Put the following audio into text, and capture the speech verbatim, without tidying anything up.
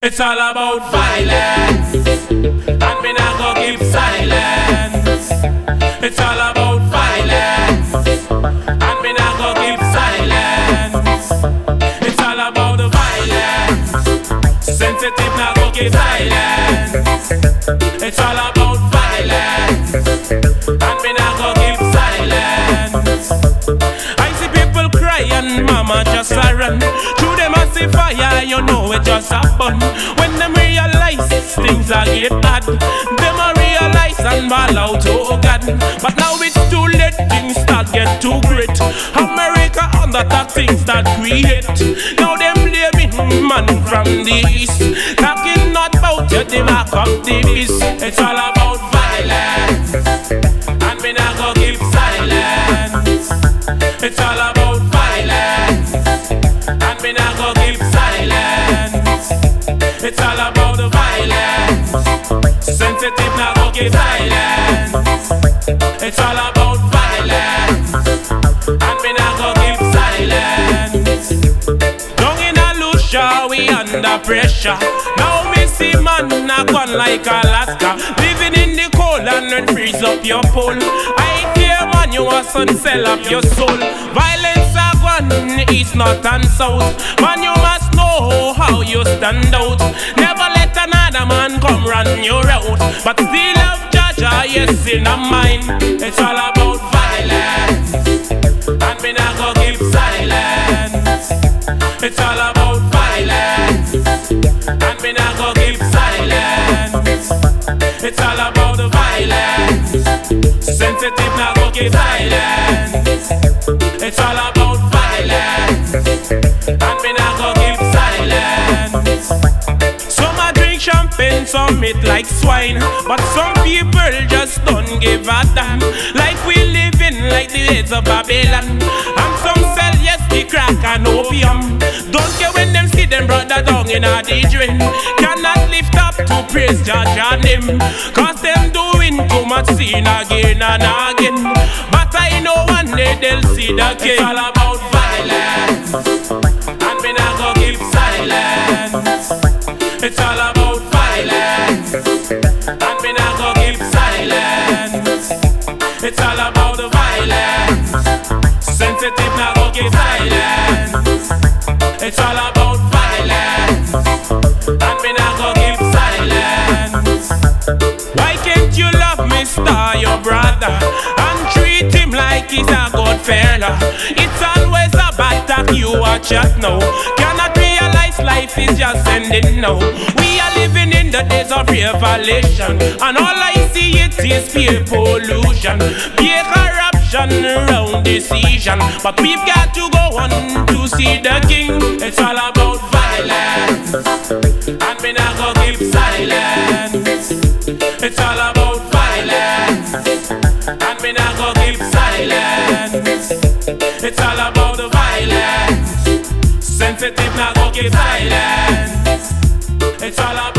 It's all about violence, and me not go keep silence. It's all about violence, and me not go keep silence. It's all about the violence, sensitive not go keep silence. It's all about violence, and me not go keep silence. I see people cry and mama just a run. Through them I see fire, you know it just happen. When them realize things are get bad, them a realize and ball out, oh God. But now it's too late, things start get too great. America under the things that create. Now them blaming man from the east, talking not about you, they mark up the beast. It's all about violence, and me not go keep silence. It's all about violence, and me not go keep silence. It's all about the violence, sensitive not go keep silence. It's all about violence, and me not go keep silence. Down in Alusha we under pressure. Now me see man a gone like Alaska, living in the cold and then freeze up your pole. I hear man you a son sell up your soul. Violence a gone east, north and south. Man you must know how you stand out. Never let another man come run your route, but still have Jaja, yes in a mind. It's all about violence, and me not go keep silence. It's all about violence, and me not go keep silence. It's all about the violence, sensitive not go keep silence. It's all about violence, and me not go keep silence. Some a drink champagne, some eat like swine, but some people just don't give a damn. Like we living like the days of Babylon, and some sell yes the crack and opium. Don't care when them see them brother down in a the drain. Cannot lift up to praise Judge and him, cause them doing too much sin again and again. But I know one day they'll see the king. It's all about violence, and me not go keep silence. It's all about violence, and me not go keep silence. It's all about the violence, sensitive not go keep silence. It's all about violence, and me not go keep silence. Why can't you love Mister your brother and treat him like he's a good fella? It's always a bad talk you watch us now. Cannot realize life is just ending now. We are living in the days of revelation, and all I see it is peer pollution, peer corruption around decision. But we've got to go on to see the king. It's all about violence, and me not go keep silence. It's all about violence, and me not go keep silence. It's all about the violence, sensitive not go keep silence. It's all about